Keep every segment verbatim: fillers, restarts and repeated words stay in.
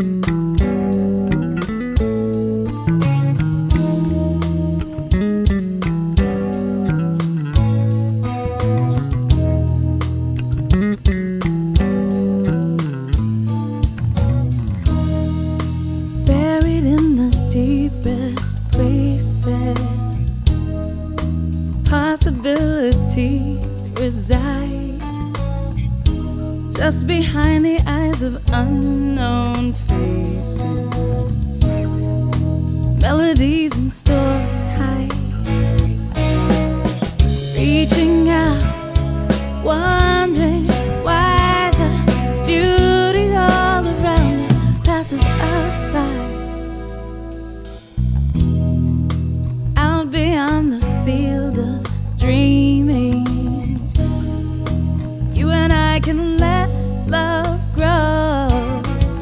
Buried in the deepest places, possibilities reside just behind the eyes of unknown faces. Melodies and stories hide, reaching out, wondering why the beauty all around us passes us by. Out beyond the field of dreaming, you and I can let love grow,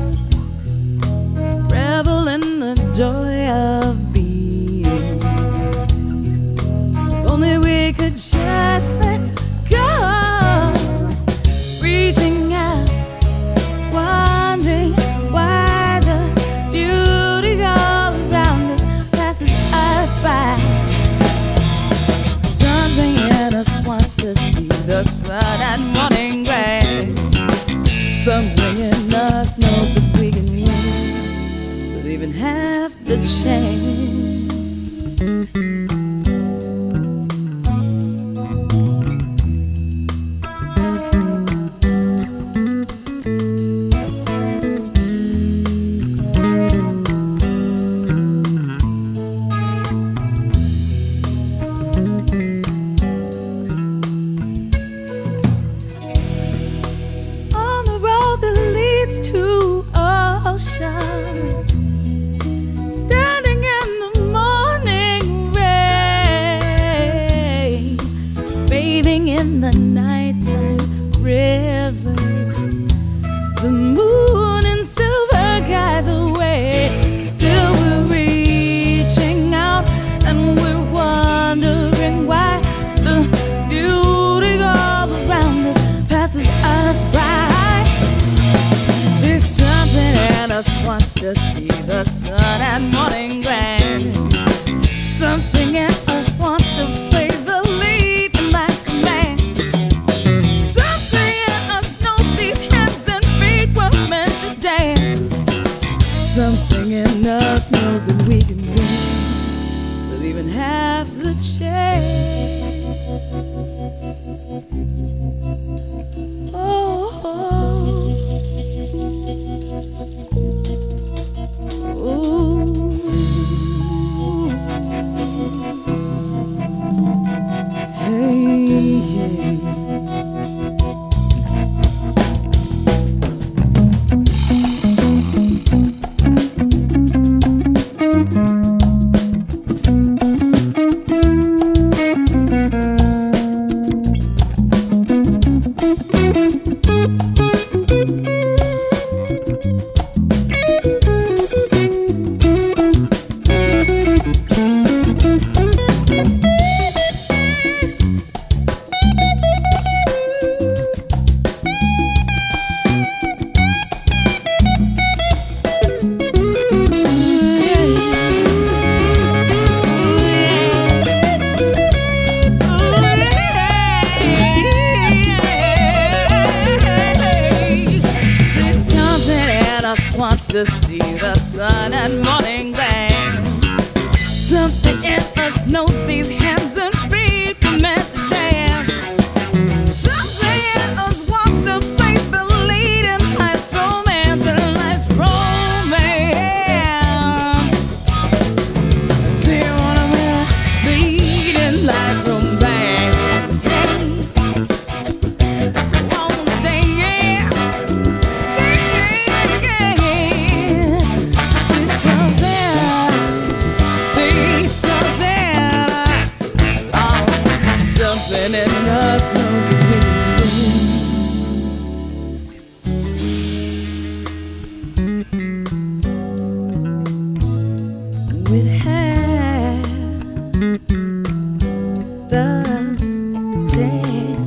revel in the joy of being. If only we could just let go, reaching out, wondering why the beauty all around us passes us by. Something in us wants to see the sun and morning grace. Something in us knows that we can win, but even half the chance. On the road that leads to ocean, standing in the morning rain, bathing in the nighttime rivers, the moon and silver guides away, till we're reaching out and we're wondering why the beauty all around us passes us by. See, something in us wants to see the sun and morning glance. Something in us wants to play the lead in life's command. Something in us knows these hands and feet were meant to dance. Something in us knows that we can win, but even half the chance. Oh, oh, ooh, hey, yeah. Wants to see the sun and morning glance. Something in us knows these hands and feet were meant to dance. Something in us wants to play the lead in life's romance and life's romance. See, you wanna be the lead in life's romance. Something in us knows that we can win. We'd have the chance.